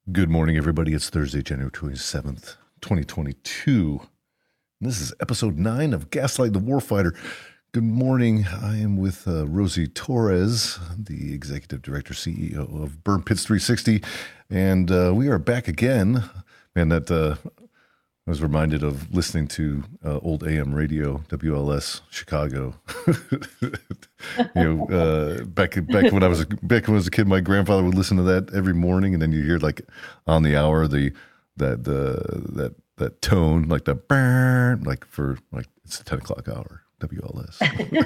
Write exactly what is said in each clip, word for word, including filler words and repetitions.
Good morning, everybody. It's Thursday, January twenty-seventh, twenty twenty-two. And this is episode nine of Gaslight the Warfighter. Good morning. I am with uh, Rosie Torres, the executive director, C E O of Burn Pits three sixty. And uh, we are back again. Man, that uh, I was reminded of listening to uh, old A M radio, W L S Chicago. you know, uh, back back when I was back when I was a kid, my grandfather would listen to that every morning, and then you hear like on the hour the that the that that tone, like the burn, like for like it's the ten o'clock hour, W L S.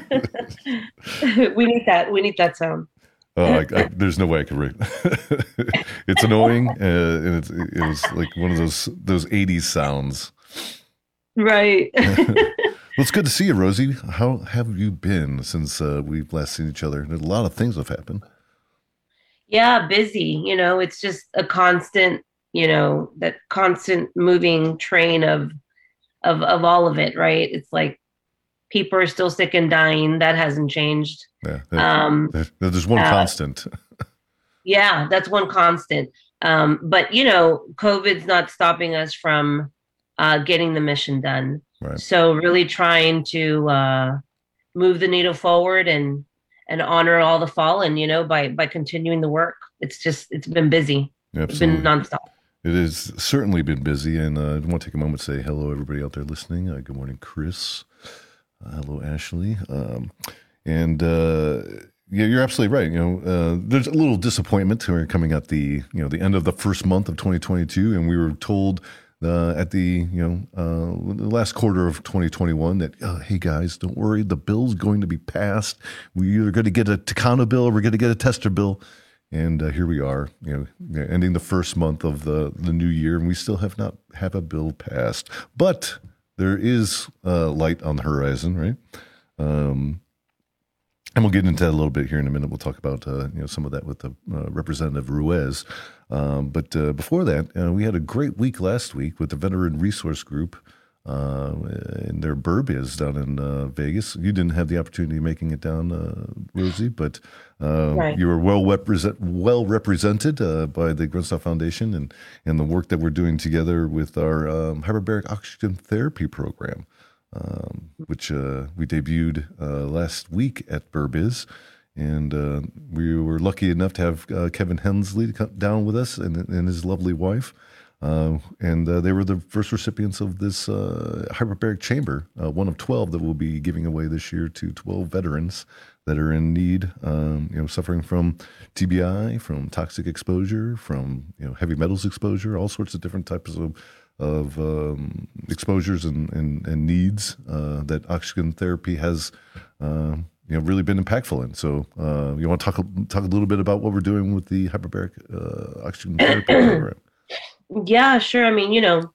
we need that. We need that sound. Oh, I, I, there's no way I could read. It's annoying, uh, and it's it was like one of those those eighties sounds. Right. Well, it's good to see you, Rosie. How have you been since uh, we've last seen each other? A lot of things have happened. Yeah, busy. You know, it's just a constant, you know, that constant moving train of of of all of it, right? It's like people are still sick and dying. That hasn't changed. Yeah, there, Um, there- there's one uh, constant. yeah, that's one constant. Um, but you know, COVID's not stopping us from uh, getting the mission done. Right. So really trying to uh, move the needle forward and and honor all the fallen, you know, by by continuing the work. It's just it's been busy. It's been Absolutely. nonstop. It has certainly been busy, and uh, I want to take a moment to say hello, everybody out there listening. Uh, good morning, Chris. Uh, hello, Ashley. Um, and uh, yeah, you're absolutely right. You know, uh, there's a little disappointment. We're coming at the you know the end of the first month of twenty twenty-two, and we were told uh, at the you know uh, the last quarter of twenty twenty-one that uh, hey guys, don't worry, the bill's going to be passed. We're either going to get a Takano bill or we're going to get a tester bill. And uh, here we are, you know, ending the first month of the, the new year, and we still have not have a bill passed. But there is uh, light on the horizon, right? Um, and we'll get into that a little bit here in a minute. We'll talk about uh, you know some of that with the uh, Representative Ruiz. Um, but uh, before that, uh, we had a great week last week with the Veteran Resource Group uh, in their Burbiz down in uh, Vegas. You didn't have the opportunity of making it down, uh, Rosie, but uh, Right. you were well represent well represented uh, by the Grunstaff Foundation and and the work that we're doing together with our um, hyperbaric oxygen therapy program, um, which uh, we debuted uh, last week at Burbiz. And uh, we were lucky enough to have uh, Kevin Hensley come down with us and, and his lovely wife. Uh, and uh, they were the first recipients of this uh, hyperbaric chamber, uh, one of twelve that we'll be giving away this year to twelve veterans that are in need, um, you know, suffering from T B I, from toxic exposure, from you know heavy metals exposure, all sorts of different types of of um, exposures and, and, and needs uh, that oxygen therapy has, uh, you know, really been impactful in. So, uh, you want to talk talk a little bit about what we're doing with the hyperbaric uh, oxygen therapy program? Yeah, sure. I mean, you know,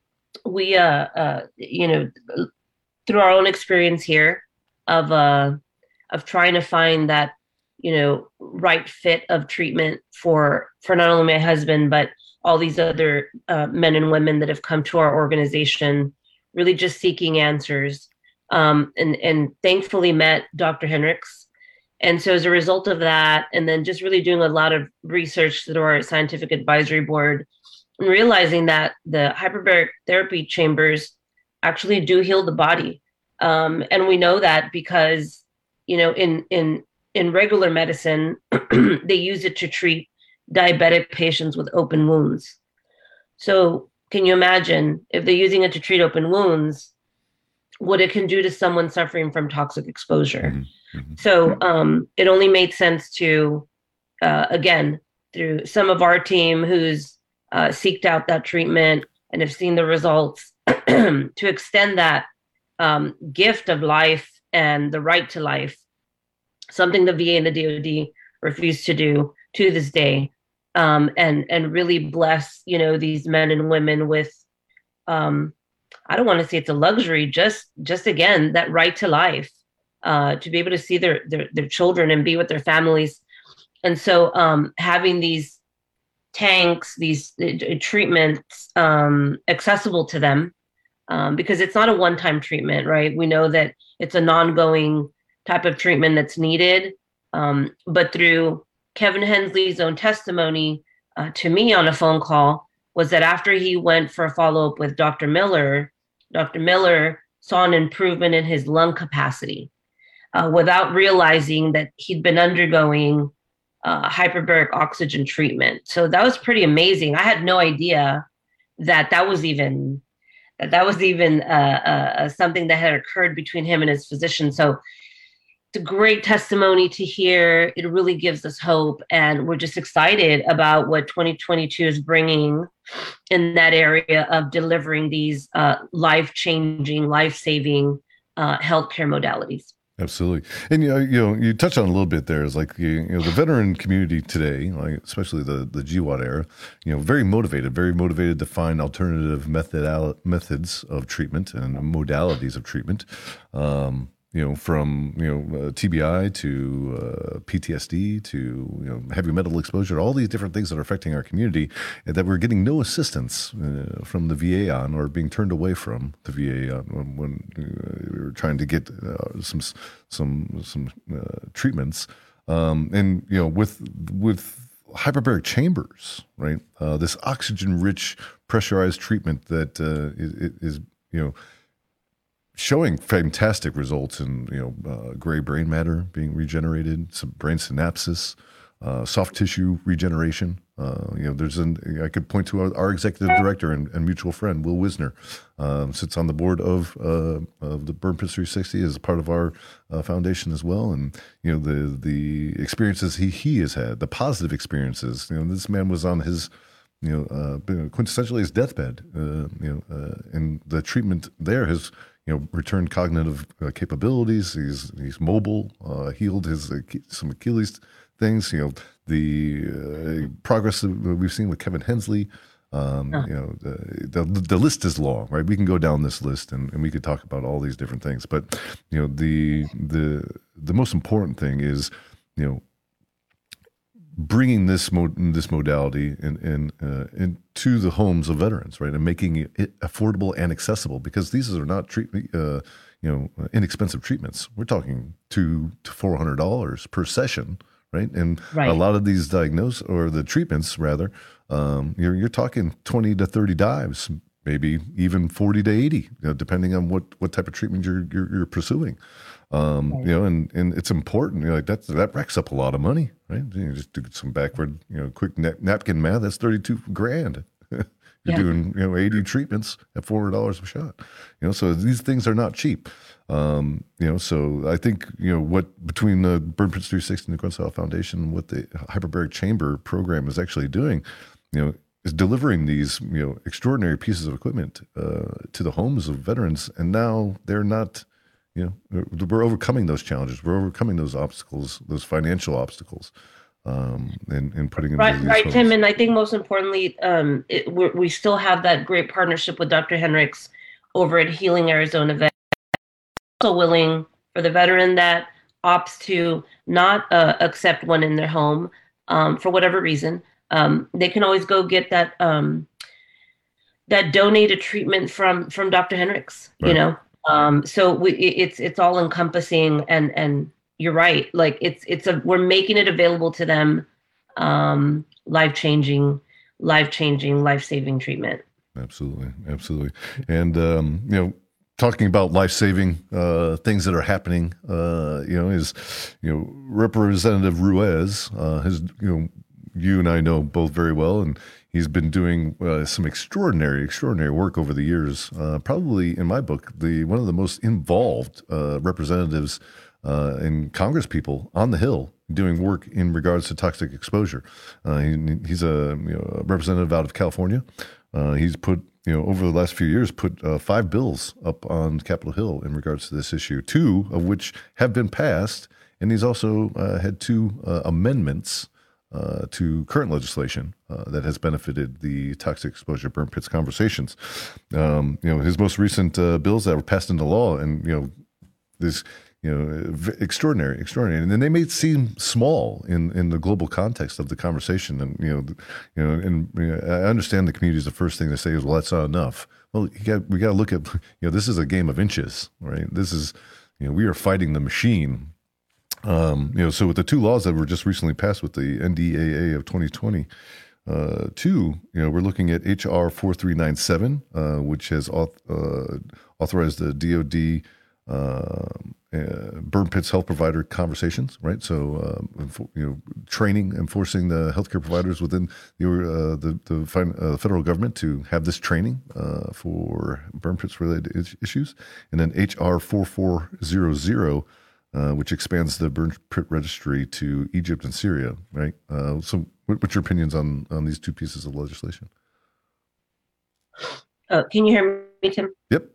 we uh uh you know through our own experience here of uh of trying to find that you know right fit of treatment for for not only my husband but all these other uh, men and women that have come to our organization, really just seeking answers, um, and and thankfully met Doctor Hendricks. And so as a result of that, and then just really doing a lot of research through our scientific advisory board, and realizing that the hyperbaric therapy chambers actually do heal the body. Um, and we know that because, you know, in in in regular medicine, they use it to treat diabetic patients with open wounds. So can you imagine if they're using it to treat open wounds, what it can do to someone suffering from toxic exposure? Mm-hmm. Mm-hmm. So um, it only made sense to, uh, again, through some of our team who's uh, seeked out that treatment and have seen the results, to extend that um, gift of life and the right to life, something the V A and the D O D refuse to do to this day, um, and and really bless you know these men and women with, um, I don't want to say it's a luxury, just just again that right to life, uh, to be able to see their, their their children and be with their families. And so um, having these tanks, these uh, treatments um, accessible to them, um, because it's not a one-time treatment, right? We know that it's an ongoing type of treatment that's needed. Um, but through Kevin Hensley's own testimony, uh, to me on a phone call was that after he went for a follow up with Doctor Miller, Doctor Miller saw an improvement in his lung capacity uh, without realizing that he'd been undergoing uh, hyperbaric oxygen treatment. So that was pretty amazing. I had no idea that that was even that that was even uh, uh, something that had occurred between him and his physician. So it's a great testimony to hear. It really gives us hope, and we're just excited about what twenty twenty-two is bringing in that area of delivering these uh, life-changing, life-saving uh, healthcare modalities. Absolutely. And you know, you know, you touched on a little bit there is like you know the veteran community today, like especially the the G W A D era, you know, very motivated, very motivated to find alternative method methods of treatment and modalities of treatment. Um, you know, from you know uh, T B I to uh, P T S D to you know heavy metal exposure, all these different things that are affecting our community, and that we're getting no assistance uh, from the V A on, or being turned away from the V A on when, when uh, we were trying to get uh, some some some uh, treatments, um, and you know with with hyperbaric chambers, right? Uh, this oxygen-rich pressurized treatment that uh, is, is you know. showing fantastic results in you know uh, gray brain matter being regenerated, some brain synapses, uh, soft tissue regeneration. Uh, you know, there's an I could point to our, our executive director and, and mutual friend Will Wisner, um, sits on the board of uh, of the Burn Pits three sixty as part of our uh, foundation as well. And you know the the experiences he he has had, the positive experiences. You know, this man was on his you know uh, quintessentially his deathbed. Uh, you know, uh, and the treatment there has. You know, returned cognitive uh, capabilities. He's he's mobile. Uh, healed his uh, some Achilles things. You know, the uh, progress that we've seen with Kevin Hensley. Um, uh. You know, the, the the list is long, right? We can go down this list and, and we could talk about all these different things. But you know, the the the most important thing is you know bringing this mo- this modality in, in, uh, into the homes of veterans, right, and making it affordable and accessible, because these are not treat, uh, you know, inexpensive treatments. We're talking two to four hundred dollars per session, right? And right. a lot of these diagnoses or the treatments, rather, um, you're you're talking twenty to thirty dives, maybe even forty to eighty, you know, depending on what, what type of treatment you're you're, you're pursuing. Um, right. You know, and, and it's important. You know, like that that racks up a lot of money, right? You just do some backward, you know, quick na- napkin math. That's thirty-two grand. You're yeah. doing, you know, eighty treatments at four hundred dollars a shot. You know, so these things are not cheap. Um, you know, so I think you know what between the Burn Pits three sixty and the Grunsell Foundation, what the hyperbaric chamber program is actually doing, you know, is delivering these you know extraordinary pieces of equipment uh, to the homes of veterans, and now they're not. You know, we're overcoming those challenges. We're overcoming those obstacles, those financial obstacles, um, and, and putting them right, right, homes. Tim. And I think most importantly, um, it, we're, we still have that great partnership with Doctor Hendricks over at Healing Arizona Vet. Also willing for the veteran that opts to not uh, accept one in their home um, for whatever reason, um, they can always go get that um, that donated treatment from from Doctor Hendricks. Right. You know. Um, so we, it's it's all encompassing, and and you're right. Like it's it's a we're making it available to them, um, life changing, life changing, life saving treatment. Absolutely, absolutely, and um, you know, talking about life saving uh, things that are happening, uh, you know, is you know Representative Ruiz uh, has you know you and I know both very well, and he's been doing uh, some extraordinary, extraordinary work over the years. Uh, probably, in my book, the one of the most involved uh, representatives uh, and Congress people on the Hill doing work in regards to toxic exposure. Uh, he, he's a, you know, a representative out of California. Uh, he's put, you know, over the last few years, put uh, five bills up on Capitol Hill in regards to this issue, two of which have been passed, and he's also uh, had two uh, amendments Uh, to current legislation uh, that has benefited the toxic exposure burn pits conversations. Um, you know, his most recent uh, bills that were passed into law, and you know, this, you know, extraordinary, extraordinary, and then they may seem small in, in the global context of the conversation. And you know, you know, and you know, I understand the community is the first thing to say is, well, that's not enough. Well, you got we got to look at, you know, this is a game of inches, right? This is, you know, we are fighting the machine. Um, you know, so with the two laws that were just recently passed with the N D A A of twenty twenty, Uh, two, you know, we're looking at H R forty-three ninety-seven, uh, which has auth- uh, authorized the D O D uh, uh, burn pits health provider conversations, right? So, um, you know, training, enforcing the healthcare providers within the uh, the, the fin- uh, federal government to have this training uh, for burn pits related is- issues, and then H R forty-four hundred. Uh, which expands the burn pit registry to Egypt and Syria, right? Uh, so, what, what's your opinions on on these two pieces of legislation? Oh, can you hear me, Tim? Yep.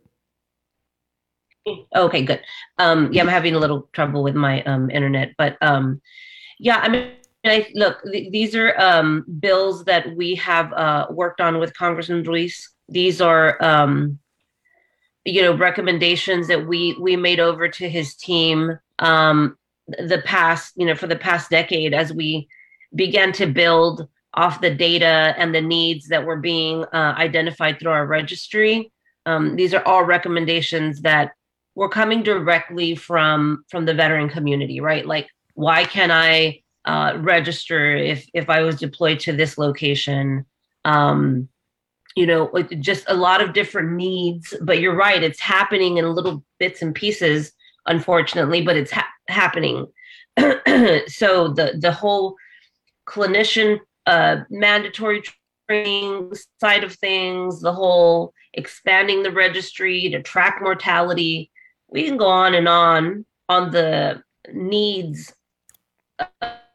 Okay, good. Um, yeah, I'm having a little trouble with my um, internet, but um, yeah, I mean, I, look, th- these are um, bills that we have uh, worked on with Congressman Ruiz. These are, um, you know, recommendations that we we made over to his team um, the past, you know, for the past decade as we began to build off the data and the needs that were being uh, identified through our registry. Um, these are all recommendations that were coming directly from from the veteran community, right? Like, why can I uh, register if if I was deployed to this location? Um, you know, just a lot of different needs. But you're right; it's happening in little bits and pieces, unfortunately. But it's ha- happening. So the the whole clinician uh, mandatory training side of things, the whole expanding the registry to track mortality. We can go on and on on the needs uh,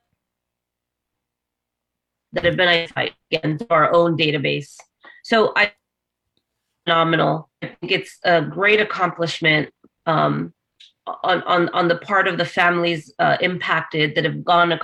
that have been identified against our own database. So I phenomenal. I think it's a great accomplishment um, on, on, on the part of the families uh, impacted that have gone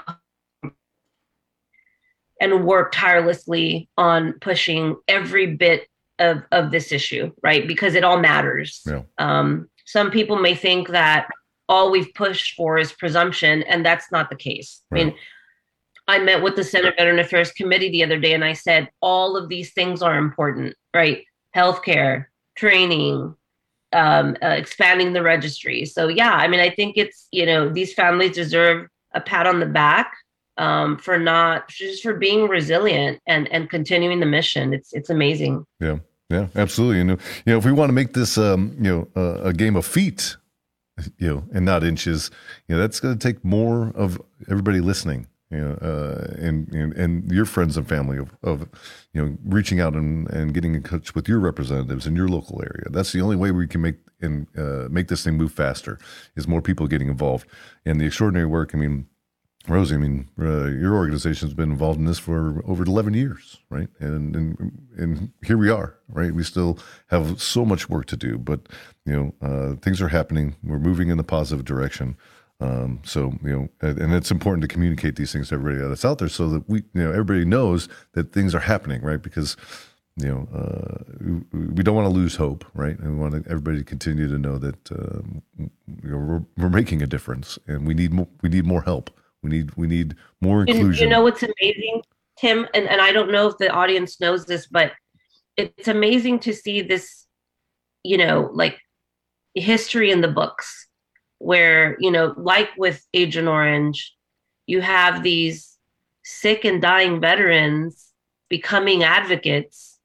and worked tirelessly on pushing every bit of, of this issue, right? Because it all matters. Yeah. Um, some people may think that all we've pushed for is presumption, and that's not the case. Right. I mean, I met with the Senate Veteran Affairs Committee the other day, and I said, all of these things are important, right? Healthcare, training, um, uh, expanding the registry. So yeah, I mean, I think it's, you know, these families deserve a pat on the back um, for not, just for being resilient and, and continuing the mission. It's, it's amazing. Yeah. Yeah, absolutely. You know, you know, if we want to make this, um, you know, uh, a game of feet, you know, and not inches, you know, that's going to take more of everybody listening, you know, uh, and, and and your friends and family of, of you know, reaching out and, and getting in touch with your representatives in your local area. That's the only way we can make and uh, make this thing move faster, is more people getting involved. And the extraordinary work, I mean, Rosie, I mean, uh, your organization's been involved in this for over eleven years, right? And, and and here we are, right? We still have so much work to do, but you know, uh, things are happening. We're moving in the positive direction. Um, so you know, and, and it's important to communicate these things to everybody that's out there, so that we, you know, everybody knows that things are happening, right? Because you know, uh, we, we don't want to lose hope, right? And we want everybody to continue to know that uh, you know, we're, we're making a difference, and we need more, we need more help. We need we need more inclusion. You, you know what's amazing, Tim, and, and I don't know if the audience knows this, but it's amazing to see this, you know, like history in the books where, you know, like with Agent Orange, you have these sick and dying veterans becoming advocates,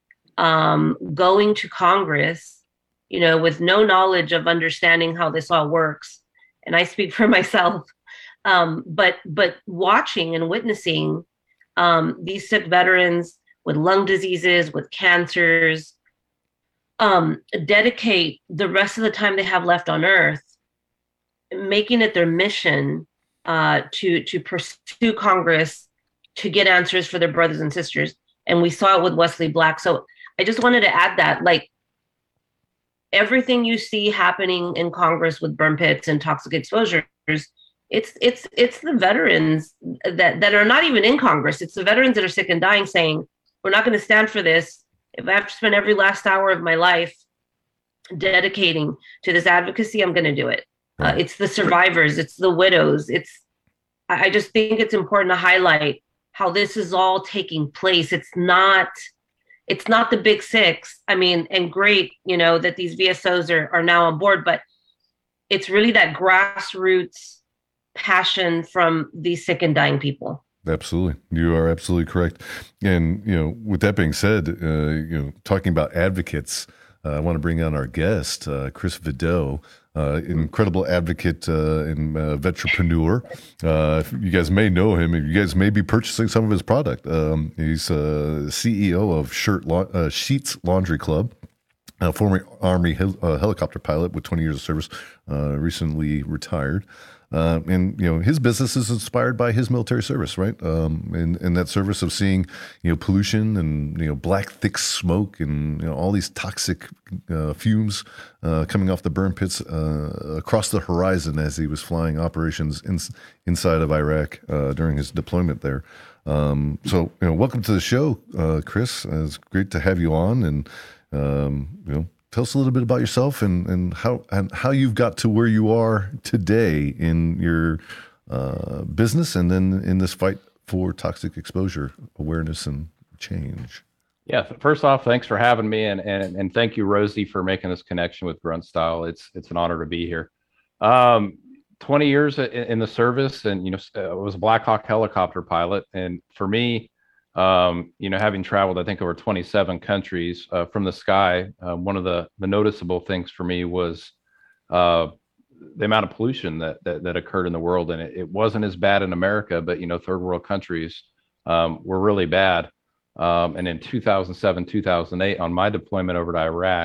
um, going to Congress, you know, with no knowledge of understanding how this all works. And I speak for myself. Um, but but watching and witnessing um, these sick veterans with lung diseases, with cancers, um, dedicate the rest of the time they have left on Earth, making it their mission uh, to to pursue Congress to get answers for their brothers and sisters. And we saw it with Wesley Black. So I just wanted to add that, like, everything you see happening in Congress with burn pits and toxic exposures, It's it's it's the veterans that, that are not even in Congress. It's the veterans that are sick and dying saying, we're not going to stand for this. If I have to spend every last hour of my life dedicating to this advocacy, I'm going to do it. Uh, it's the survivors. It's the widows. It's I just think it's important to highlight how this is all taking place. It's not it's not the big six. I mean, and great, you know, that these V S Os are, are now on board, but it's really that grassroots passion from these sick and dying people. Absolutely. You are absolutely correct. And, you know, with that being said, uh, you know, talking about advocates, uh, I want to bring on our guest, uh, Chris Vidot, uh, incredible advocate uh, and uh, vetrepreneur. Uh, you guys may know him. You guys may be purchasing some of his product. Um, he's uh, C E O of Shirt La- uh, Sheets Laundry Club. A former Army hel- uh, helicopter pilot with twenty years of service, uh, recently retired. Uh, and you know his business is inspired by his military service, right? Um, and, and that service of seeing you know pollution and you know black thick smoke and you know all these toxic uh, fumes uh, coming off the burn pits uh, across the horizon as he was flying operations in, inside of Iraq uh, during his deployment there. Um, so you know, welcome to the show, uh, Chris. Uh, it's great to have you on, and um, you know. Tell us a little bit about yourself and, and how and how you've got to where you are today in your uh, business and then in this fight for toxic exposure awareness and change. Yeah, first off, thanks for having me, and and and thank you, Rosie, for making this connection with Grunt Style. It's it's an honor to be here. Um, twenty years in, in the service, and you know, I was a Black Hawk helicopter pilot, and for me, um, you know, having traveled, I think over twenty-seven countries uh, from the sky, uh, one of the the noticeable things for me was uh, the amount of pollution that, that that occurred in the world, and it, it wasn't as bad in America, but you know, third world countries um, were really bad. Um, and in two thousand seven, two thousand eight, on my deployment over to Iraq,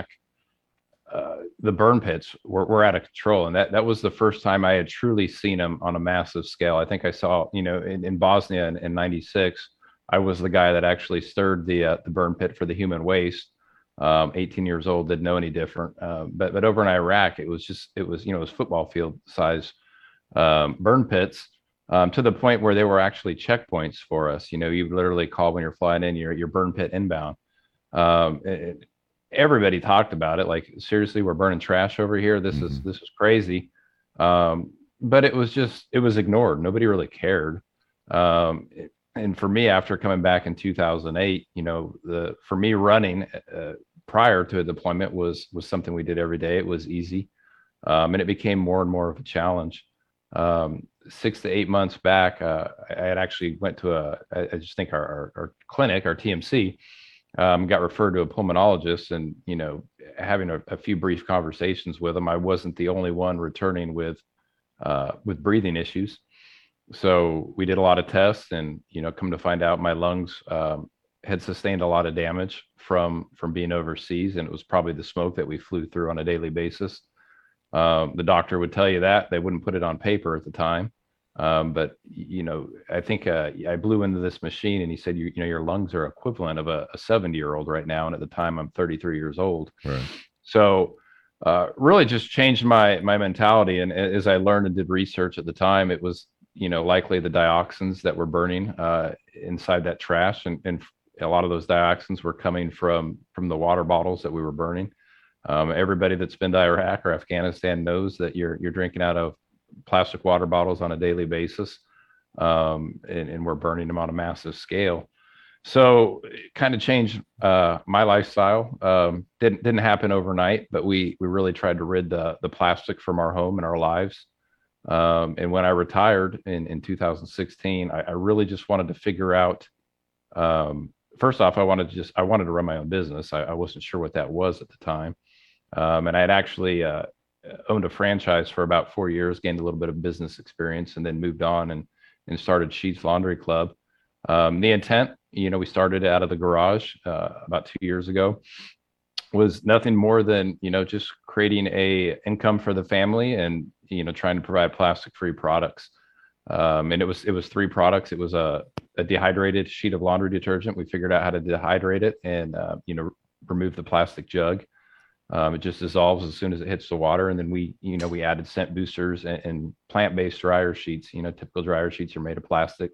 uh, the burn pits were, were out of control, and that that was the first time I had truly seen them on a massive scale. I think I saw, you know, in, in Bosnia in, in ninety-six. I was the guy that actually stirred the uh, the burn pit for the human waste. Um, eighteen years old, didn't know any different. Uh, but but over in Iraq, it was just it was you know it was football field size um, burn pits um, to the point where they were actually checkpoints for us. You know, you literally call when you're flying in your your burn pit inbound. Um, it, everybody talked about it. Like, seriously, we're burning trash over here. This mm-hmm. is this is crazy. Um, but it was just it was ignored. Nobody really cared. Um, it, And for me, after coming back in two thousand eight, you know, the for me running uh, prior to a deployment was was something we did every day. It was easy, um, and it became more and more of a challenge. Um, six to eight months back, uh, I had actually went to a, I just think our, our, our clinic, our T M C, um, got referred to a pulmonologist, and you know, having a, a few brief conversations with him, I wasn't the only one returning with uh, with breathing issues. So we did a lot of tests, and you know, come to find out, my lungs um, had sustained a lot of damage from from being overseas, and it was probably the smoke that we flew through on a daily basis. Um, the doctor would tell you that. They wouldn't put it on paper at the time, um, but you know, I think uh, I blew into this machine, and he said, you, you know, your lungs are equivalent of a seventy year old right now, and at the time I'm thirty-three years old. Right. So. Uh, really just changed my my mentality, and as I learned and did research at the time, it was, you know, likely the dioxins that were burning uh, inside that trash, and, and a lot of those dioxins were coming from from the water bottles that we were burning. Um, everybody that's been to Iraq or Afghanistan knows that you're you're drinking out of plastic water bottles on a daily basis, um, and, and we're burning them on a massive scale. So it kind of changed uh, my lifestyle. Um, didn't didn't happen overnight, but we we really tried to rid the the plastic from our home and our lives. Um, and when I retired in, in two thousand sixteen, I, I really just wanted to figure out, um, first off, I wanted to just, I wanted to run my own business. I, I wasn't sure what that was at the time. Um, and I had actually uh, owned a franchise for about four years, gained a little bit of business experience, and then moved on and, and started Sheets Laundry Club. Um, the intent, you know, we started out of the garage uh, about two years ago. Was nothing more than, you know, just creating a income for the family and, you know, trying to provide plastic free products. Um, and it was, it was three products. It was a, a dehydrated sheet of laundry detergent. We figured out how to dehydrate it and, uh, you know, remove the plastic jug. Um, it just dissolves as soon as it hits the water. And then we, you know, we added scent boosters and, and plant-based dryer sheets. You know, typical dryer sheets are made of plastic.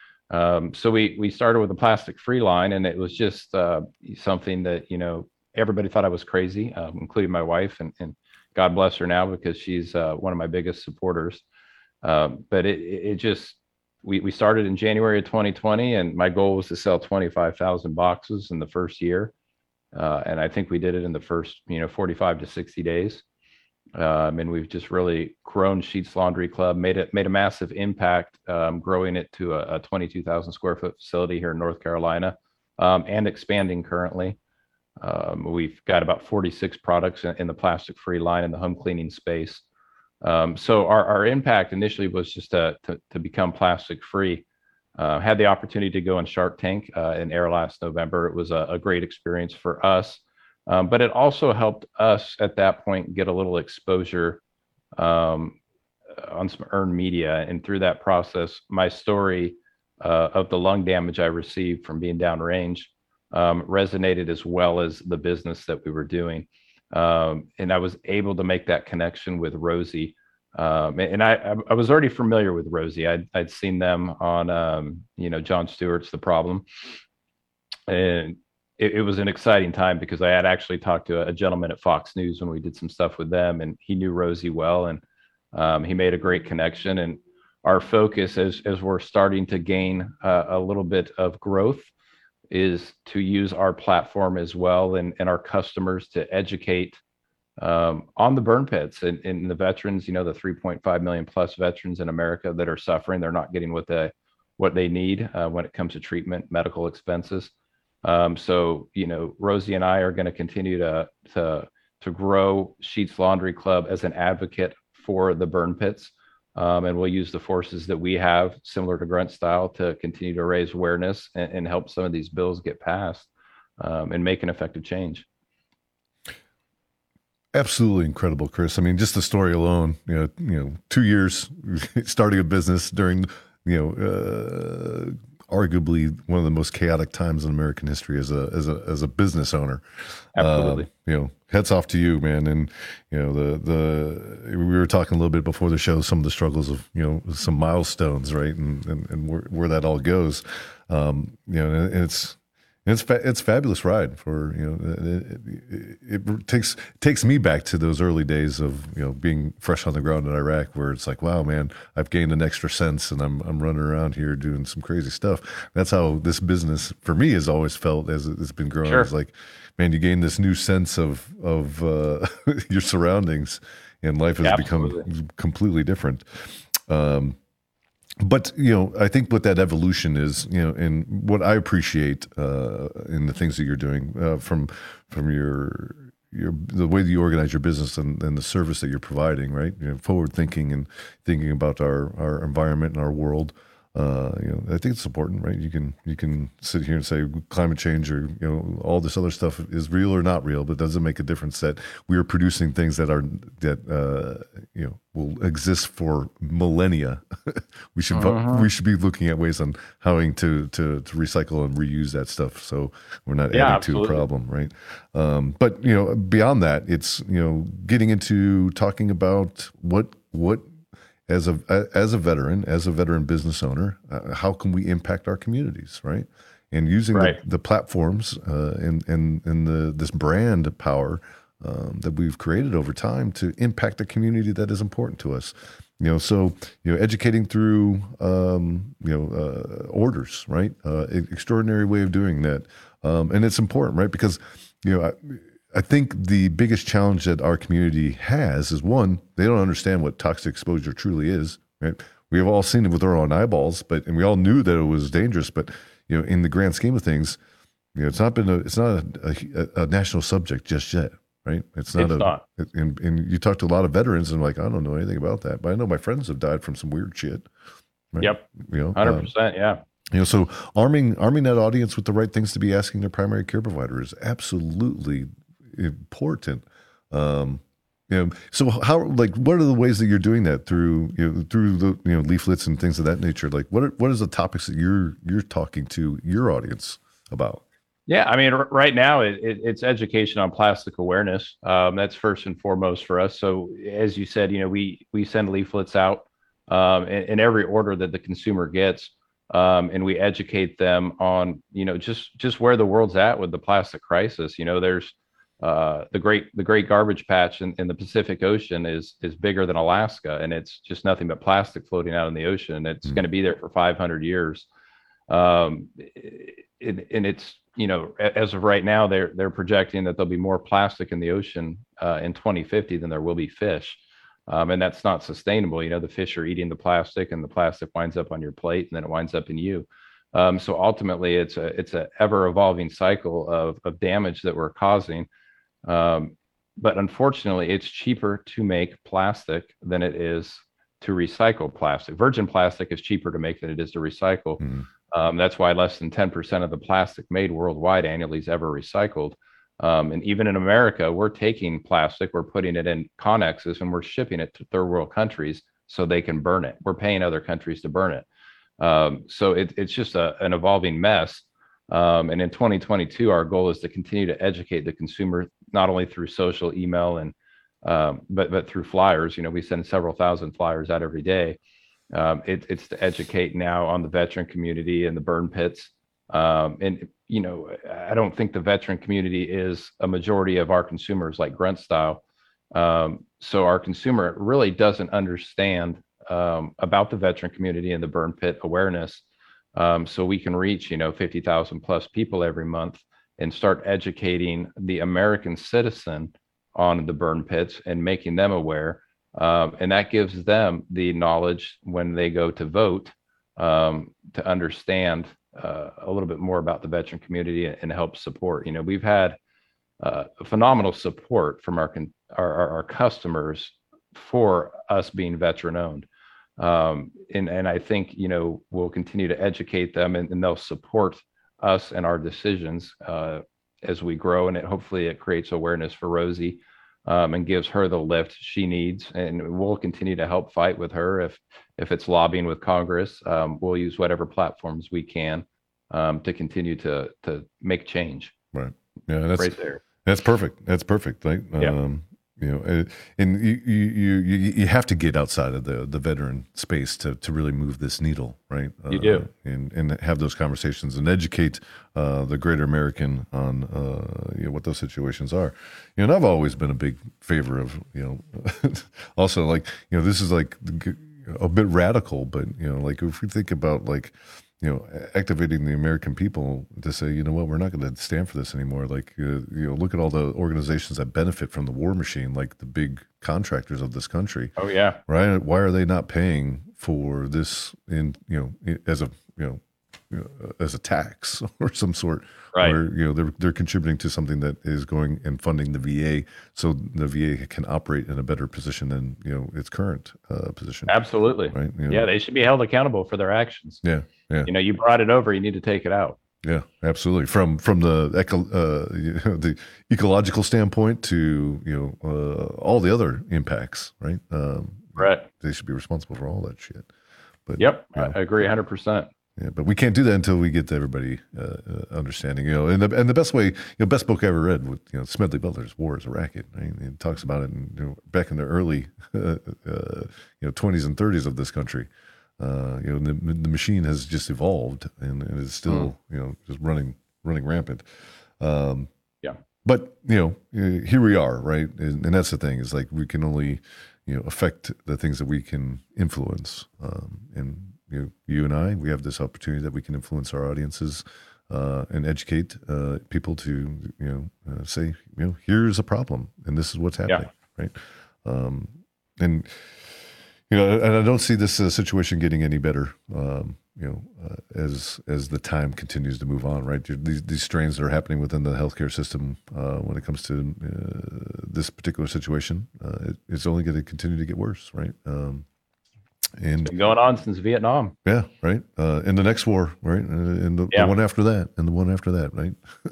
Um, so we, we started with a plastic free line, and it was just uh, something that, you know, everybody thought I was crazy, um, including my wife, and, and God bless her now, because she's uh, one of my biggest supporters. Um, but it, it just, we, we started in January of twenty twenty, and my goal was to sell twenty-five thousand boxes in the first year. Uh, and I think we did it in the first, you know, forty-five to sixty days. Um, and we've just really grown Sheets Laundry Club, made it made a massive impact, um, growing it to a, a twenty-two thousand square foot facility here in North Carolina, um, and expanding currently. Um, we've got about forty-six products in, in the plastic free line in the home cleaning space. Um, so our, our impact initially was just to, to, to become plastic free. Uh, had the opportunity to go on Shark Tank uh, in air last November. It was a, a great experience for us. Um, but it also helped us at that point get a little exposure um, on some earned media. And through that process, my story uh, of the lung damage I received from being downrange um, resonated, as well as the business that we were doing. Um, and I was able to make that connection with Rosie. Um, and I, I was already familiar with Rosie. I'd, I'd seen them on, um, you know, Jon Stewart's The Problem. And it, it was an exciting time because I had actually talked to a, a gentleman at Fox News when we did some stuff with them, and he knew Rosie well, and um, he made a great connection. And our focus, as as we're starting to gain uh, a little bit of growth, is to use our platform as well, and, and our customers to educate um, on the burn pits and, and the veterans. You know, the three point five million plus veterans in America that are suffering. They're not getting what they what they need uh, when it comes to treatment, medical expenses. Um, so, you know, Rosie and I are going to continue to, to, to grow Sheets Laundry Club as an advocate for the burn pits. Um, and we'll use the forces that we have, similar to Grunt Style, to continue to raise awareness and, and help some of these bills get passed um, and make an effective change. Absolutely incredible, Chris. I mean, just the story alone, you know, you know, two years starting a business during, you know, uh, arguably one of the most chaotic times in American history as a as a as a business owner. Absolutely. Uh, you know, hats off to you, man. And you know, the the we were talking a little bit before the show, some of the struggles of, you know, some milestones, right, and and, and where, where that all goes. Um, you know, and it's it's fa- it's a fabulous ride for, you know, it, it, it takes takes me back to those early days of, you know, being fresh on the ground in Iraq, where it's like, wow, man, I've gained an extra sense and I'm I'm running around here doing some crazy stuff. That's how this business for me has always felt as it's been growing. Sure. It's like, man, you gain this new sense of of uh, your surroundings, and life has Absolutely. become completely different. Um, But, you know, I think what that evolution is, you know, and what I appreciate uh, in the things that you're doing uh, from from your your the way that you organize your business and, and the service that you're providing, right? You know, forward thinking and thinking about our, our environment and our world. Uh, you know, I think it's important, right? You can you can sit here and say climate change or, you know, all this other stuff is real or not real, but it doesn't make a difference that we are producing things that are that uh, you know, will exist for millennia. we should Uh-huh. we should be looking at ways on how to to to recycle and reuse that stuff, so we're not Yeah, adding absolutely. to a problem, right? Um, but you know, beyond that, it's, you know, getting into talking about what what. As a as a veteran, as a veteran business owner, uh, how can we impact our communities, right? And using Right. the, the platforms uh, and and and the this brand power um, that we've created over time to impact a community that is important to us. You know, so, you know, educating through um, you know uh, orders, right? Uh, e- extraordinary way of doing that, um, and it's important, right? Because, you know. I, I think the biggest challenge that our community has is, one, they don't understand what toxic exposure truly is, right? We have all seen it with our own eyeballs, but and we all knew that it was dangerous. But, you know, in the grand scheme of things, you know, it's not been a it's not a, a, a national subject just yet, right? It's not It's a. not. And, and you talk to a lot of veterans and like, I don't know anything about that, but I know my friends have died from some weird shit. Right? Yep. You know, one hundred um, percent. Yeah. you know, so arming arming that audience with the right things to be asking their primary care provider is absolutely important. Um, you know, so how, like, what are the ways that you're doing that through, you know, through the, you know, leaflets and things of that nature? Like, what are, what is the topics that you're you're talking to your audience about? Yeah, I mean, r- right now it, it, it's education on plastic awareness. Um, that's first and foremost for us. So, as you said, you know, we we send leaflets out um, in, in every order that the consumer gets, um, and we educate them on, you know, just just where the world's at with the plastic crisis. You know, there's uh, the great the great garbage patch in, in the Pacific Ocean is is bigger than Alaska, and it's just nothing but plastic floating out in the ocean. It's Mm. going to be there for five hundred years. Um, it, and it's, you know, as of right now, they're they're projecting that there'll be more plastic in the ocean uh, in twenty fifty than there will be fish. Um, and that's not sustainable. You know, the fish are eating the plastic, and the plastic winds up on your plate, and then it winds up in you. Um, so ultimately, it's a it's a ever evolving cycle of of damage that we're causing. Um, but unfortunately, it's cheaper to make plastic than it is to recycle plastic. Virgin plastic is cheaper to make than it is to recycle. Mm-hmm. Um, that's why less than ten percent of the plastic made worldwide annually is ever recycled. Um, and even in America, we're taking plastic, we're putting it in connexes, and we're shipping it to third world countries so they can burn it. We're paying other countries to burn it. Um, so it, it's just a, an evolving mess. Um, and in twenty twenty-two, our goal is to continue to educate the consumer, not only through social, email, and um, but but through flyers. You know, we send several thousand flyers out every day. Um, it, it's to educate now on the veteran community and the burn pits. Um, and you know, I don't think the veteran community is a majority of our consumers like Grunt Style. Um, so our consumer really doesn't understand um, about the veteran community and the burn pit awareness. Um, so we can reach, you know, fifty thousand plus people every month and start educating the American citizen on the burn pits and making them aware. Um, and that gives them the knowledge when they go to vote um, to understand uh, a little bit more about the veteran community and help support. You know, we've had uh, phenomenal support from our, our, our customers for us being veteran owned. Um, and, and I think, you know, we'll continue to educate them and, and they'll support us and our decisions uh, as we grow. And it hopefully it creates awareness for Rosie um, and gives her the lift she needs. And we'll continue to help fight with her. If, if it's lobbying with Congress, um, we'll use whatever platforms we can um, to continue to, to make change. Right. Yeah. That's right there. That's perfect. That's perfect. Right. Yeah. Um, You know, and you you you you have to get outside of the the veteran space to to really move this needle, right? You do, uh, and and have those conversations and educate uh, the greater American on uh, you know what those situations are. You know, and I've always been a big favor of you know, also like you know this is like a bit radical, but you know like if we think about like. You know, activating the American people to say, you know what, we're not going to stand for this anymore. Like, uh, you know, look at all the organizations that benefit from the war machine, like the big contractors of this country. Oh yeah, right. Why are they not paying for this in you know as a you know, you know as a tax or some sort? Right. Where you know they're they're contributing to something that is going and funding the V A, so the V A can operate in a better position than you know its current uh, position. Absolutely. Right. You know? Yeah, they should be held accountable for their actions. Yeah. Yeah. You know, you brought it over, you need to take it out. Yeah, absolutely. From from the eco, uh, you know, the ecological standpoint to you know uh, all the other impacts, right? Um, right. They should be responsible for all that shit. But yep, you know, I agree one hundred percent. Yeah, but we can't do that until we get to everybody uh, uh, understanding. You know, and the and the best way, you know, best book I ever read with you know Smedley Butler's War is a Racket. Right? It talks about it in, you know, back in the early uh, uh, you know twenties and thirties of this country. Uh, you know, the, the machine has just evolved and, and is still, mm. you know, just running, running rampant. Um, yeah. But, you know, here we are, right? And, and that's the thing is like, we can only, you know, affect the things that we can influence. Um, and, you know, you and I, we have this opportunity that we can influence our audiences uh, and educate uh, people to, you know, uh, say, you know, here's a problem and this is what's happening, yeah. right? Um, and, You know, and I don't see this uh, situation getting any better. Um, you know, uh, as as the time continues to move on, right? These these strains that are happening within the healthcare system uh, when it comes to uh, this particular situation, uh, it, it's only going to continue to get worse, right? Um, and it's been going on since Vietnam. Yeah, right. Uh, and the next war, right? And the, yeah. the one after that, and the one after that, right?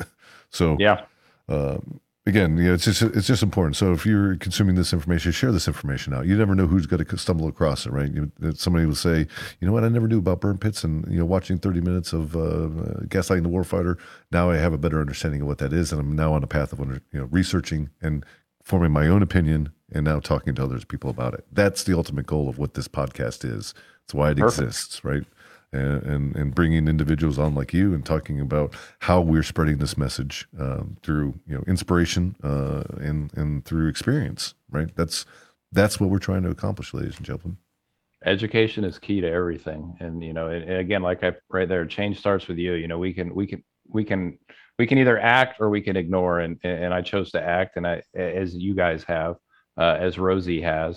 so yeah. Um, Again, you know, it's just it's just important. So if you're consuming this information, share this information out. You never know who's going to stumble across it, right? You, somebody will say, you know what, I never knew about burn pits, and you know, watching thirty minutes of uh, Gaslighting the Warfighter, now I have a better understanding of what that is, and I'm now on a path of you know researching and forming my own opinion, and now talking to other people about it. That's the ultimate goal of what this podcast is. It's why it Perfect. exists, right? And, and and bringing individuals on like you and talking about how we're spreading this message um, through you know inspiration uh, and and through experience, right? That's that's what we're trying to accomplish, ladies and gentlemen. Education is key to everything. And, you know, and, and again, like I right there, change starts with you. You know, we can, we can, we can, we can either act or we can ignore. And, and I chose to act. And I, as you guys have, uh, as Rosie has,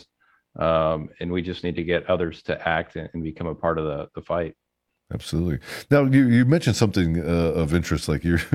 um, and we just need to get others to act and, and become a part of the, the fight. Absolutely. Now, you, you mentioned something uh, of interest, like you're,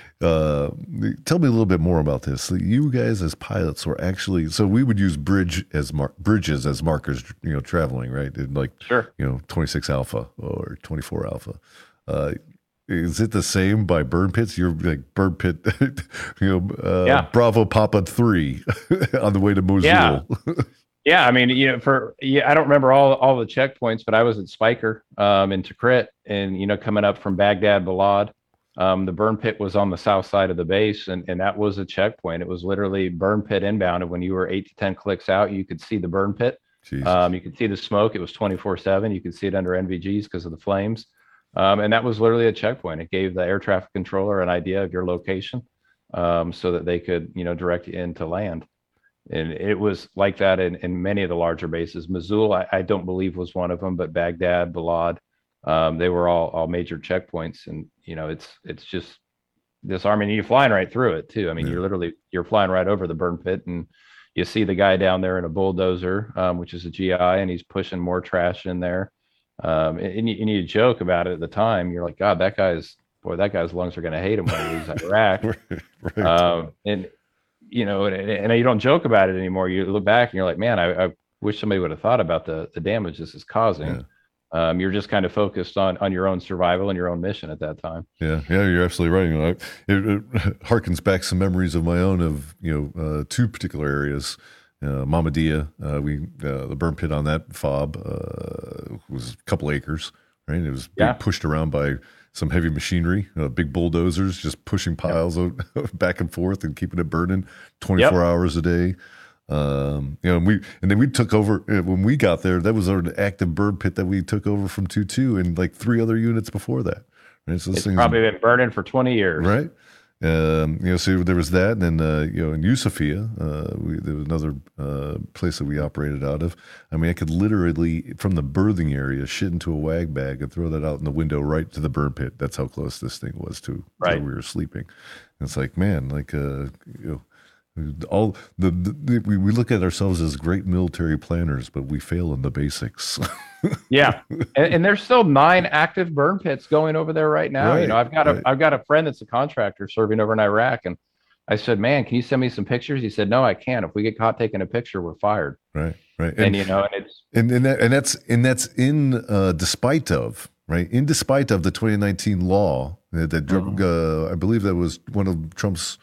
uh, tell me a little bit more about this. You guys as pilots were actually, so we would use bridge as mar- bridges as markers, you know, traveling, right? In like, sure. you know, twenty-six Alpha or twenty-four Alpha. Uh, is it the same by burn pits? You're like burn pit, you know, uh, yeah. Bravo Papa three on the way to Mosul. Yeah. Yeah, I mean, you know, for yeah, I don't remember all all the checkpoints, but I was at Spiker um, in Tikrit, and you know, coming up from Baghdad Balad, um, the burn pit was on the south side of the base, and and that was a checkpoint. It was literally burn pit inbound, and when you were eight to ten clicks out, you could see the burn pit. Um, you could see the smoke. It was twenty-four seven. You could see it under N V Gs because of the flames, um, and that was literally a checkpoint. It gave the air traffic controller an idea of your location, um, so that they could you know direct you into land. And it was like that in, in many of the larger bases. Mosul, I, I don't believe was one of them, but Baghdad, Balad, um, they were all all major checkpoints. And you know, it's it's just disarming. You're flying right through it too. I mean, yeah. you're literally you're flying right over the burn pit, and you see the guy down there in a bulldozer, um, which is a G I, and he's pushing more trash in there. Um, and, and, you, and you joke about it at the time. You're like, God, that guy's boy, that guy's lungs are going to hate him when he leaves Iraq. right. um, and you know, and, and you don't joke about it anymore. You look back and you're like, man, I, I wish somebody would have thought about the the damage this is causing. Yeah. Um, you're just kind of focused on on your own survival and your own mission at that time. Yeah, yeah, you're absolutely right. You know, it, it harkens back some memories of my own of you know uh, two particular areas. Uh, Mahmudiya, uh, we uh, the burn pit on that fob uh, was a couple acres, right? It was being yeah. pushed around by some heavy machinery, uh, big bulldozers, just pushing piles yep. of, back and forth and keeping it burning twenty-four yep. hours a day. Um, you know, and we and then we took over when we got there. That was our active burn pit that we took over from two two and like three other units before that. Right, so it's probably been burning for twenty years, right? Um, you know, so there was that, and then uh, you know, in Yusufia, uh, we, there was another uh, place that we operated out of. I mean, I could literally from the berthing area shit into a wag bag and throw that out in the window right to the burn pit. That's how close this thing was to right. where we were sleeping. And it's like, man, like uh, you know. All the, the we, we look at ourselves as great military planners, but we fail in the basics. yeah, and, and there's still nine active burn pits going over there right now. Right, you know, I've got a right. I've got a friend that's a contractor serving over in Iraq, and I said, "Man, can you send me some pictures?" He said, "No, I can't. If we get caught taking a picture, we're fired." Right, right, and, and you know, and it's and and, that, and that's and that's in uh, despite of right in despite of the twenty nineteen law that, that mm-hmm. uh, I believe that was one of Trump's.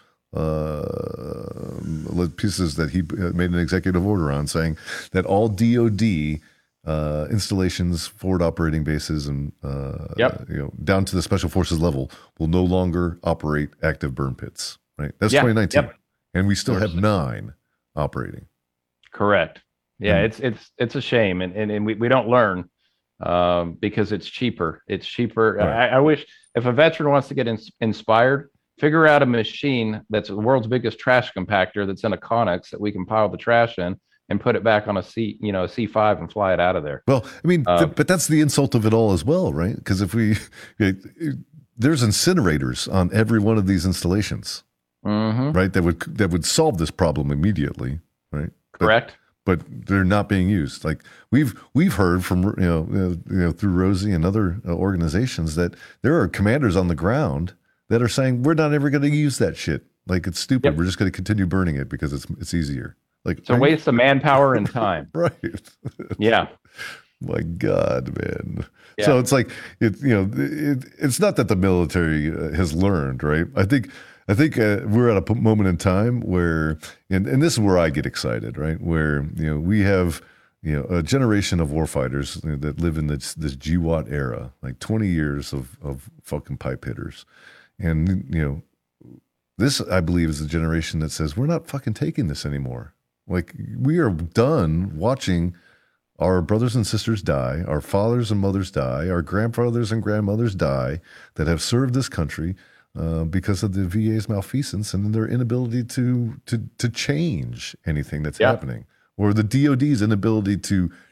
Uh, pieces that he made an executive order on saying that all D O D uh, installations, forward operating bases, and uh, yep. you know down to the special forces level will no longer operate active burn pits. Right, that's yeah. twenty nineteen, yep. and we still have nine operating. Correct. Yeah, and, it's it's it's a shame, and and, and we, we don't learn um, because it's cheaper. It's cheaper. Right. I, I wish if a veteran wants to get in, inspired. Figure out a machine that's the world's biggest trash compactor that's in a Connex that we can pile the trash in and put it back on a C, you know, a C five and fly it out of there. Well, I mean, um, th- but that's the insult of it all as well, right? Because if we, it, it, there's incinerators on every one of these installations, mm-hmm. right? That would that would solve this problem immediately, right? Correct. But, but they're not being used. Like we've we've heard from you know you know through Rosie and other uh, organizations that there are commanders on the ground that are saying we're not ever going to use that shit. Like it's stupid. Yep. We're just going to continue burning it because it's it's easier. Like it's a waste of manpower and time. Right. Yeah. My God, man. Yeah. So it's like it. You know, it, it's not that the military uh, has learned, right? I think I think uh, we're at a moment in time where, and and this is where I get excited, right? Where you know we have. You know, a generation of warfighters that live in this this G WAT era, like twenty years of of fucking pipe hitters. And, you know, this, I believe, is the generation that says, we're not fucking taking this anymore. Like, we are done watching our brothers and sisters die, our fathers and mothers die, our grandfathers and grandmothers die that have served this country uh, because of the V A's malfeasance and their inability to to to change anything that's yeah. happening. Or the D O D's inability to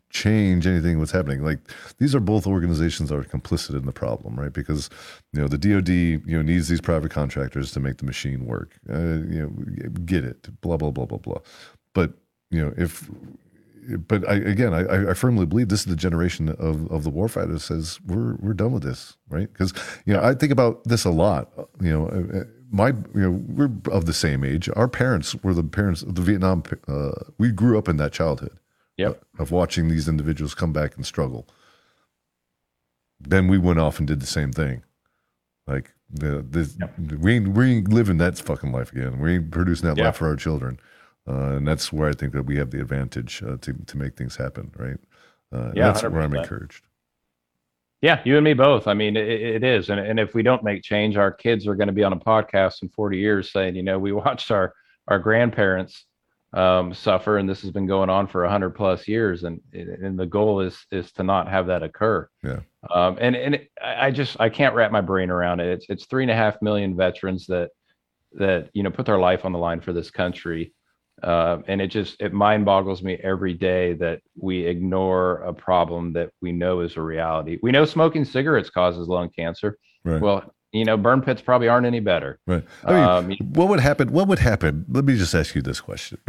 change anything what's happening. Like these are both organizations that are complicit in the problem, right? Because you know the D O D you know needs these private contractors to make the machine work. Uh, you know, get it, blah blah blah blah blah. But you know if. But I, again, I, I firmly believe this is the generation of, of the warfighter that says we're we're done with this, right? Because you know I think about this a lot. You know, my you know we're of the same age. Our parents were the parents of the Vietnam. Uh, we grew up in that childhood. Yep. Uh, of watching these individuals come back and struggle. Then we went off and did the same thing. Like the, the yep. we ain't, we ain't living that fucking life again. We ain't producing that yep. life for our children. Uh, and that's where I think that we have the advantage uh, to to make things happen, right? Uh, yeah, that's one hundred percent. Where I'm encouraged. Yeah, you and me both. I mean, it, it is, and and if we don't make change, our kids are going to be on a podcast in forty years saying, you know, we watched our our grandparents um, suffer, and this has been going on for a hundred plus years, and and the goal is is to not have that occur. Yeah. Um, and and it, I just I can't wrap my brain around it. It's it's three and a half million veterans that that you know put their life on the line for this country. Uh, and it just, it mind boggles me every day that we ignore a problem that we know is a reality. We know smoking cigarettes causes lung cancer. Right. Well, you know, burn pits probably aren't any better. Right. I mean, um, what would happen? What would happen? Let me just ask you this question.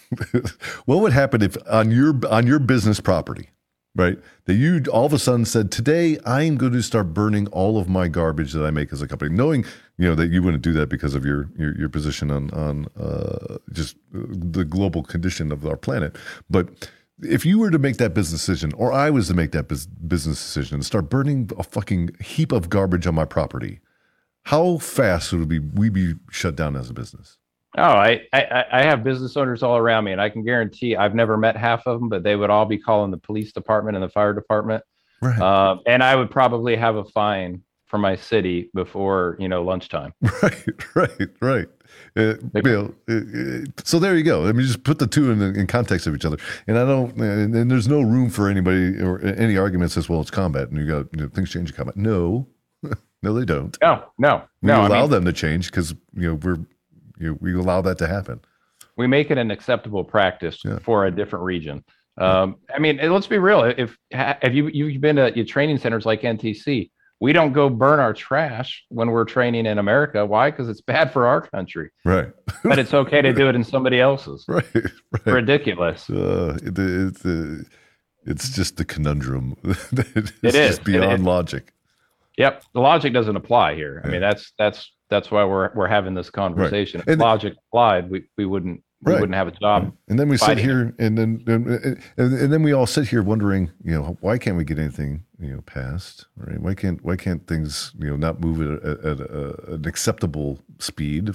What would happen if on your, on your business property, right, that you all of a sudden said, today I'm going to start burning all of my garbage that I make as a company, knowing, you know, that you wouldn't do that because of your your, your position on on uh, just the global condition of our planet. But if you were to make that business decision, or I was to make that bus- business decision and start burning a fucking heap of garbage on my property, how fast would we we be shut down as a business? Oh, I, I I have business owners all around me, and I can guarantee I've never met half of them, but they would all be calling the police department and the fire department. Right. Um, and I would probably have a fine for my city before, you know, lunchtime. Right, right, right. Uh, you know, uh, so there you go. I mean, just put the two in, in context of each other. And I don't, and, and there's no room for anybody or any argument that says, well, it's combat and you got, you know, things change in combat. No, no, they don't. No, no, we no. allow I mean, them to change because, you know, we're, you know, we allow that to happen. We make it an acceptable practice yeah. for a different region. Um, I mean, let's be real. If, have you, you've been to your training centers like N T C, we don't go burn our trash when we're training in America. Why? Because it's bad for our country. Right. But it's okay to do it in somebody else's. Right. right. Ridiculous. Uh, it, it, it, it's just the conundrum. it's it is just beyond it, it, logic. Yep. The logic doesn't apply here. Yeah. I mean, that's that's that's why we're we're having this conversation. Right. If and logic applied, we, we wouldn't we right. wouldn't have a job. And then we sit here and then and, and, and then we all sit here wondering, you know, why can't we get anything, you know, passed? Right? Why can't why can't things, you know, not move at, a, at a, an acceptable speed?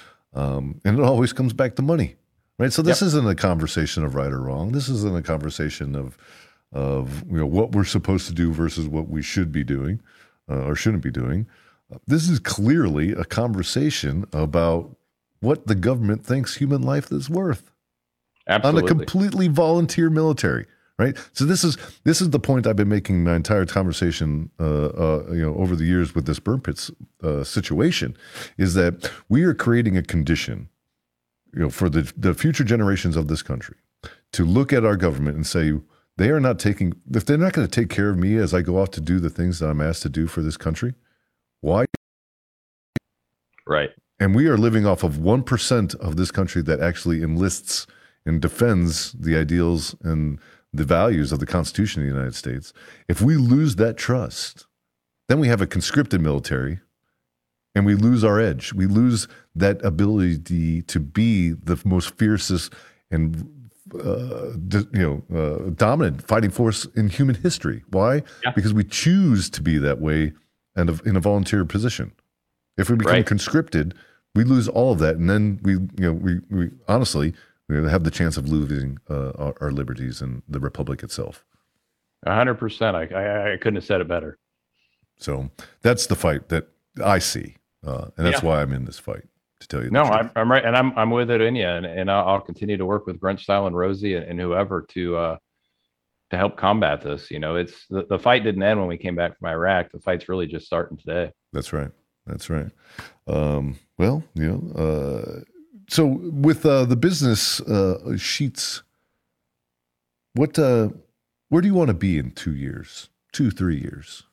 Um, and it always comes back to money, right? So this yep. isn't a conversation of right or wrong. This isn't a conversation of of you know what we're supposed to do versus what we should be doing uh, or shouldn't be doing. Uh, this is clearly a conversation about what the government thinks human life is worth. Absolutely. On a completely volunteer military, right? So this is this is the point I've been making my entire conversation, uh, uh, you know, over the years with this burn pits uh, situation, is that we are creating a condition, you know, for the the future generations of this country to look at our government and say they are not taking, if they're not going to take care of me as I go off to do the things that I'm asked to do for this country, why? Right. And we are living off of one percent of this country that actually enlists and defends the ideals and the values of the Constitution of the United States. If we lose that trust, then we have a conscripted military and we lose our edge. We lose that ability to be the most fiercest and uh, you know uh, dominant fighting force in human history. Why? Yeah. Because we choose to be that way and in a volunteer position. If we become right. conscripted, we lose all of that, and then we, you know, we, we honestly we have the chance of losing uh, our, our liberties and the republic itself. A hundred percent. I, I I couldn't have said it better. So that's the fight that I see, uh, and that's yeah. why I'm in this fight. To tell you, the no, truth. I'm I'm right, and I'm I'm with it in you, and, and I'll, I'll continue to work with Grunt Style and Rosie and, and whoever to uh, to help combat this. You know, it's the, the fight didn't end when we came back from Iraq. The fight's really just starting today. That's right. That's right. Um, well, you know, uh, so with uh, the business uh, sheets, what uh, Where do you want to be in two years, two, three years?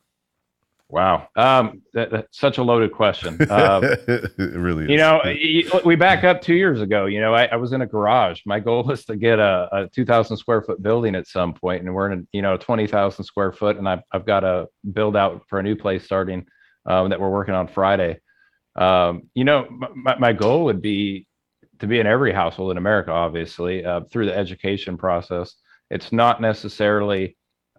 Wow. Um, that, that's such a loaded question. Uh, It really is. you know, y- we back up two years ago. You know, I, I was in a garage. My goal was to get a, a two thousand square foot building at some point, and we're in, you know, twenty thousand square foot, and I've I've got a build out for a new place starting um, that we're working on Friday. Um, you know, my, my goal would be to be in every household in America, obviously, uh, through the education process. It's not necessarily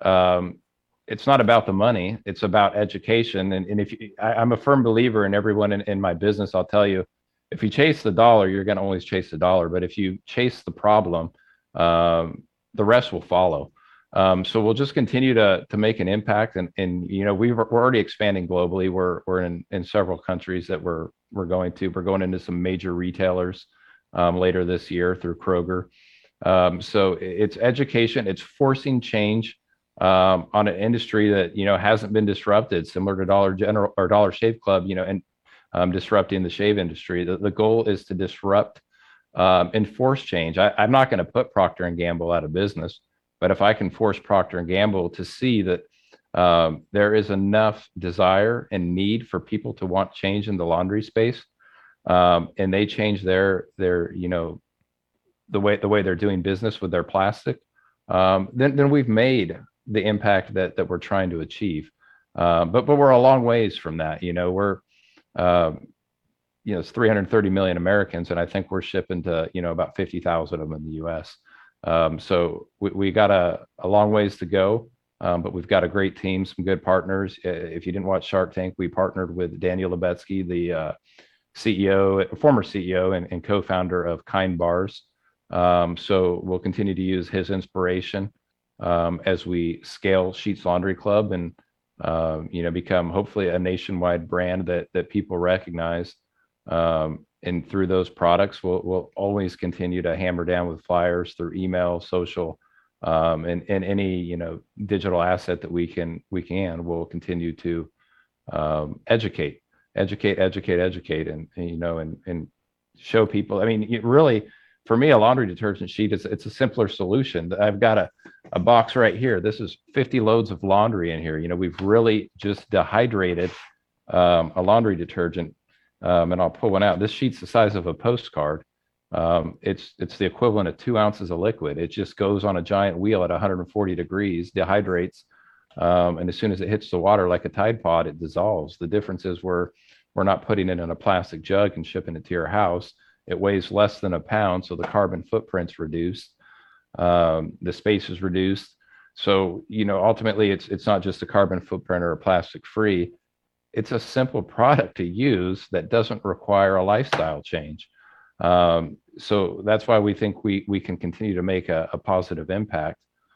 um, it's not about the money. It's about education. And, and if you, I, I'm a firm believer in everyone in, in my business, I'll tell you, if you chase the dollar, you're going to always chase the dollar. But if you chase the problem, um, the rest will follow. Um, so we'll just continue to to make an impact. And and you know we've, we're already expanding globally. We're we're in in several countries that we're we're going to. We're going into some major retailers um, later this year through Kroger. Um, so it's education. It's forcing change um, on an industry that, you know, hasn't been disrupted, similar to Dollar General or Dollar Shave Club, you know, and um, disrupting the shave industry. The, the goal is to disrupt um, and force change. I, I'm not going to put Procter and Gamble out of business, but if I can force Procter and Gamble to see that um, there is enough desire and need for people to want change in the laundry space, um, and they change their their you know the way the way they're doing business with their plastic, um, then then we've made the impact that that we're trying to achieve. Uh, but but we're a long ways from that. You know, we're um, you know it's three hundred thirty million Americans, and I think we're shipping to you know about fifty thousand of them in the U S. Um, so we, we got a, a long ways to go, um, but we've got a great team, some good partners. If you didn't watch Shark Tank, we partnered with Daniel Lebetsky, the uh, C E O, former C E O, and, and co-founder of Kind Bars. Um, so we'll continue to use his inspiration um, as we scale Sheetz Laundry Club and um, you know become hopefully a nationwide brand that that people recognize. Um, and through those products, we'll we'll always continue to hammer down with flyers through email, social, um, and and any you know digital asset that we can we can. We'll continue to um, educate, educate, educate, educate, and, and you know and and show people. I mean, it really. For me, a laundry detergent sheet, it's, it's a simpler solution. I've got a, a box right here. This is fifty loads of laundry in here. You know, we've really just dehydrated um, a laundry detergent. Um, and I'll pull one out. This sheet's the size of a postcard. Um, it's it's the equivalent of two ounces of liquid. It just goes on a giant wheel at one hundred forty degrees, dehydrates. Um, and as soon as it hits the water like a Tide Pod, it dissolves. The difference is we're, we're not putting it in a plastic jug and shipping it to your house. It weighs less than a pound, so the carbon footprint's reduced. Um, the space is reduced. So, you know, ultimately, it's it's not just a carbon footprint or a plastic free. It's a simple product to use that doesn't require a lifestyle change. Um, so that's why we think we we can continue to make a, a positive impact.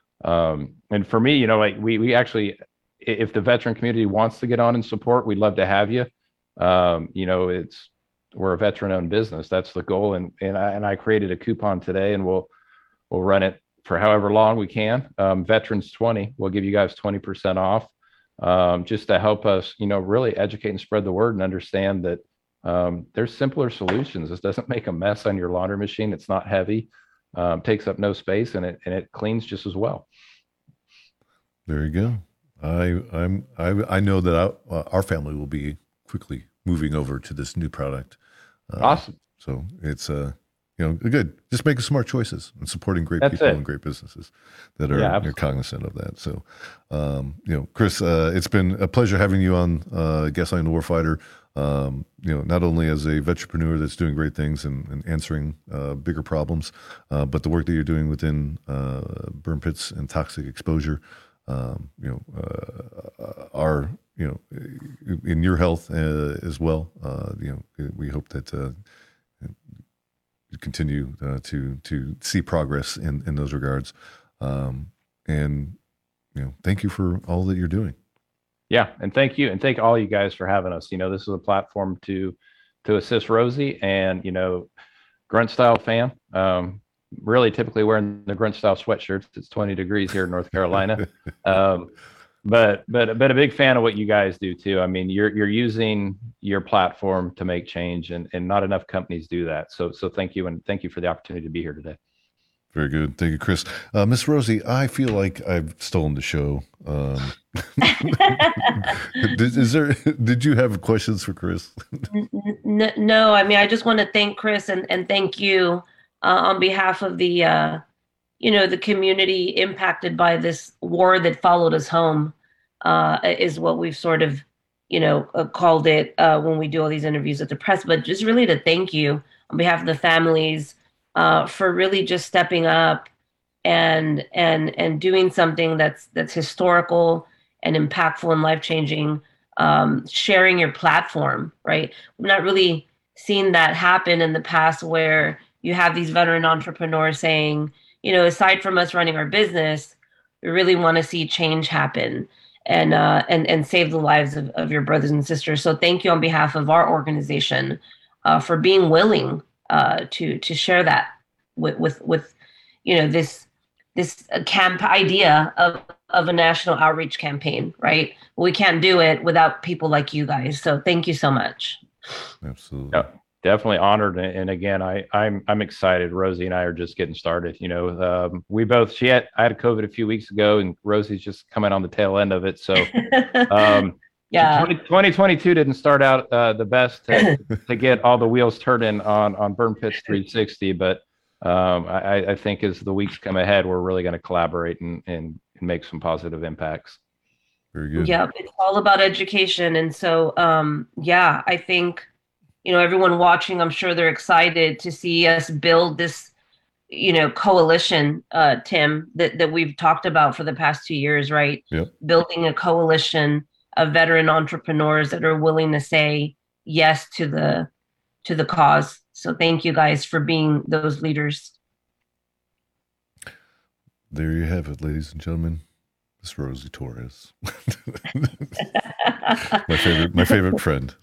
Um, and for me, you know, like we we actually, if the veteran community wants to get on and support, we'd love to have you. Um, you know, it's we're a veteran-owned business. That's the goal, and and I and I created a coupon today, and we'll we'll run it for however long we can. Um, Veterans twenty, we'll give you guys twenty percent off, um, just to help us, you know, really educate and spread the word and understand that um, there's simpler solutions. This doesn't make a mess on your laundry machine. It's not heavy, um, takes up no space, and it and it cleans just as well. There you go. I I'm I I know that I, uh, our family will be quickly moving over to this new product. Uh, awesome. So it's uh you know good. Just making smart choices and supporting great That's people it. and great businesses that are Yeah, you're cognizant of that. So um, you know, Chris, uh, it's been a pleasure having you on uh, Gaslighting the Warfighter. Um, you know, not only as a vetrepreneur that's doing great things and, and answering uh, bigger problems, uh, but the work that you're doing within uh, burn pits and toxic exposure. Um, you know, uh, are you know in your health uh, as well. Uh, you know, we hope that uh, you continue uh, to to see progress in in those regards. Um, and you know, thank you for all that you're doing. Yeah, and thank you, and thank all you guys for having us. You know, this is a platform to to assist Rosie, and you know, Grunt Style fan. Um, really typically wearing the Grunt Style sweatshirts. It's twenty degrees here in North Carolina. um, but, but, but a big fan of what you guys do too. I mean, you're, you're using your platform to make change, and, and not enough companies do that. So, so thank you. And thank you for the opportunity to be here today. Very good. Thank you, Chris. Uh, Miss Rosie, I feel like I've stolen the show. Um, did, is there? Did you have questions for Chris? No, no, I mean, I just want to thank Chris and, and thank you uh, on behalf of the, uh, you know, the community impacted by this war that followed us home, uh, is what we've sort of, you know, uh, called it uh, when we do all these interviews at the press. But just really to thank you on behalf of the families uh, for really just stepping up and and and doing something that's that's historical and impactful and life-changing, um, sharing your platform, right? We've not really seen that happen in the past where you have these veteran entrepreneurs saying, you know, aside from us running our business, we really want to see change happen and uh, and and save the lives of, of your brothers and sisters. So thank you on behalf of our organization uh, for being willing uh, to to share that with with with you know this this camp idea of of a national outreach campaign, right? We can't do it without people like you guys. So thank you so much. Absolutely. Yeah, definitely honored. And again, I, I'm I'm excited. Rosie and I are just getting started. You know, um, we both, she had, I had COVID a few weeks ago and Rosie's just coming on the tail end of it. So um, yeah, twenty twenty-two didn't start out uh, the best to, to get all the wheels turning on, on Burn Pits three sixty, but um, I, I think as the weeks come ahead, we're really going to collaborate and, and make some positive impacts. Very good. Yeah, it's all about education. And so, um, yeah, I think, you know, everyone watching, I'm sure they're excited to see us build this, you know, coalition, uh, Tim, that, that we've talked about for the past two years, right? Yep. Building a coalition of veteran entrepreneurs that are willing to say yes to the to the cause. So thank you guys for being those leaders. There you have it, ladies and gentlemen. Miss Rosie Torres, my favorite, my favorite friend.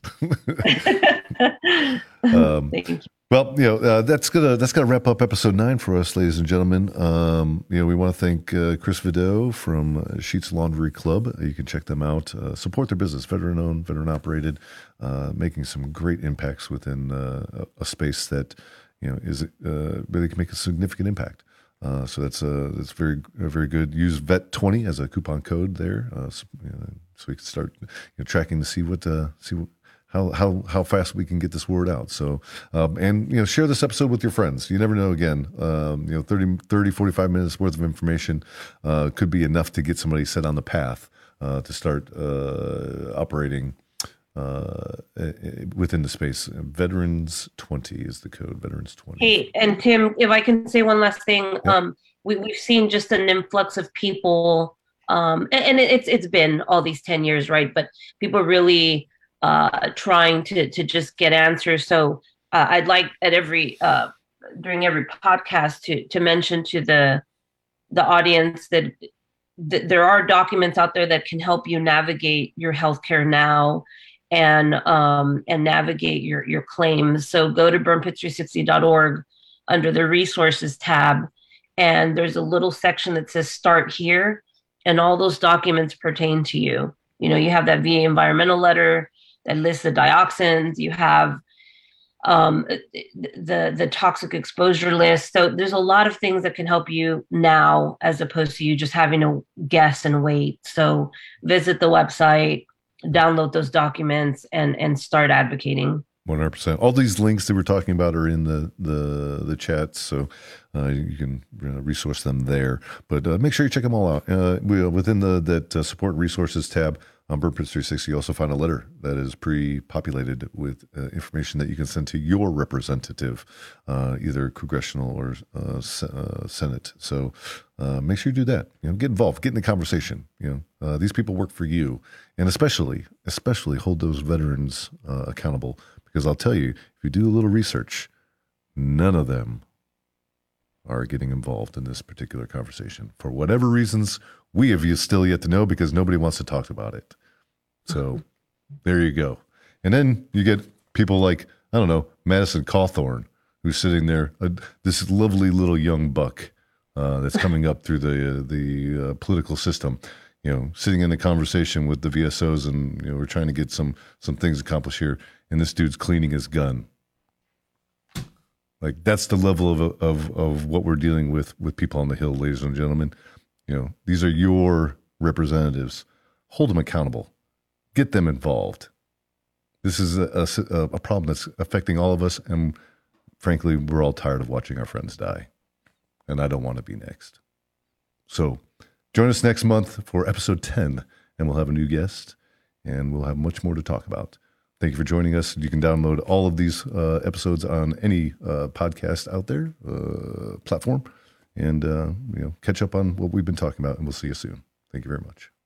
um, Thank you. Well, you know, uh, that's gonna that's gonna wrap up episode nine for us, ladies and gentlemen. Um, you know, we want to thank uh, Chris Video from uh, Sheets Laundry Club. You can check them out. Uh, support their business, veteran-owned, veteran-operated, uh, making some great impacts within uh, a space that you know is uh, really can make a significant impact. Uh, so that's uh, that's very uh, very good. Use V E T twenty as a coupon code there, uh, so, you know, so we can start you know, tracking to see what uh, see what, how how how fast we can get this word out. So um, and you know share this episode with your friends. You never know. Again, um, you know thirty, thirty, forty-five minutes worth of information uh, could be enough to get somebody set on the path uh, to start uh, operating. Uh, within the space. Veterans twenty is the code. Veterans twenty. Hey, and Tim, if I can say one last thing, Yep. um, we we've seen just an influx of people, um, and, and it's it's been all these ten years, right? But people really uh, trying to to just get answers. So uh, I'd like at every uh, during every podcast to to mention to the the audience that th- there are documents out there that can help you navigate your healthcare now. And um, and navigate your your claims. So go to burn pits three sixty dot org under the resources tab, and there's a little section that says start here, and all those documents pertain to you. You know, you have that V A environmental letter that lists the dioxins. You have um, the the toxic exposure list. So there's a lot of things that can help you now, as opposed to you just having to guess and wait. So visit the website, download those documents, and and start advocating. one hundred percent. All these links that we're talking about are in the the the chat, so uh, you can uh, resource them there. But uh, make sure you check them all out. Uh, we, within the that uh, support resources tab on Burn Pits three sixty, you also find a letter that is pre-populated with uh, information that you can send to your representative, uh, either congressional or uh, se- uh, Senate. So uh, make sure you do that. You know, get involved, get in the conversation. You know, uh, these people work for you, and especially, especially hold those veterans uh, accountable. Because I'll tell you, if you do a little research, none of them are getting involved in this particular conversation for whatever reasons we have still yet to know, because nobody wants to talk about it. So there you go. And then you get people like, I don't know, Madison Cawthorn, who's sitting there, uh, this lovely little young buck uh, that's coming up through the uh, the uh, political system, you know, sitting in a conversation with the V S Os, and you know, we're trying to get some some things accomplished here, and this dude's cleaning his gun. Like that's the level of of of what we're dealing with with people on the Hill, ladies and gentlemen. You know, these are your representatives. Hold them accountable. Get them involved. This is a, a, a problem that's affecting all of us, and frankly, we're all tired of watching our friends die, and I don't want to be next. So join us next month for episode ten, and we'll have a new guest, and we'll have much more to talk about. Thank you for joining us. You can download all of these uh, episodes on any uh, podcast out there, uh, platform, and uh, you know, catch up on what we've been talking about, and we'll see you soon. Thank you very much.